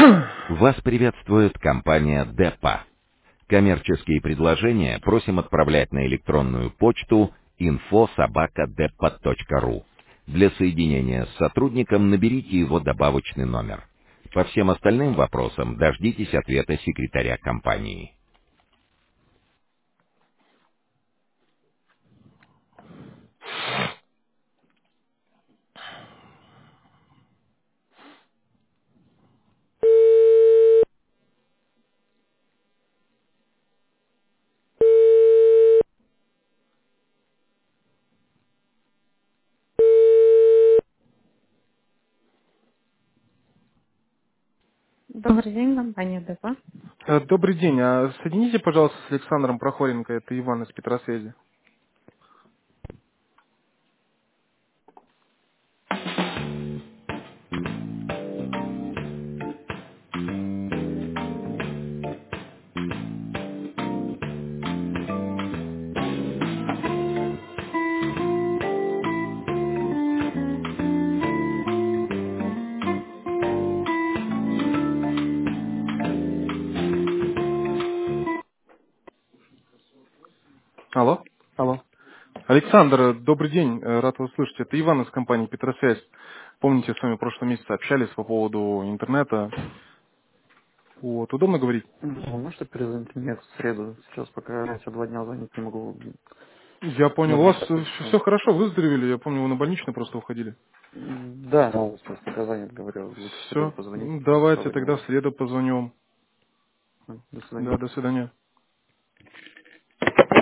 Вас приветствует компания Депа. Коммерческие предложения просим отправлять на электронную почту info@depa.ru. Для соединения с сотрудником наберите его добавочный номер. По всем остальным вопросам дождитесь ответа секретаря компании. Добрый день, компания ДП. Добрый день. Соедините, пожалуйста, с Александром Прохоренко. Это Иван из Петросвязи. Алло. Алло. Александр, добрый день. Рад вас слышать. Это Иван из компании Петросвязь. Помните, с вами в прошлом месяце общались по поводу интернета. Вот. Удобно говорить? Вы можете перезвонить мне в среду? Сейчас пока я еще 2 дня звонить не могу. Я понял. У Нормально вас так все получилось. хорошо, выздоровели? Я помню, вы на больничный просто уходили. Да, ну, просто пока занят, говорю, лучше в среду Все. позвонить. Давайте тогда Свободнее. в среду позвоню вам. До свидания. Да, до свидания.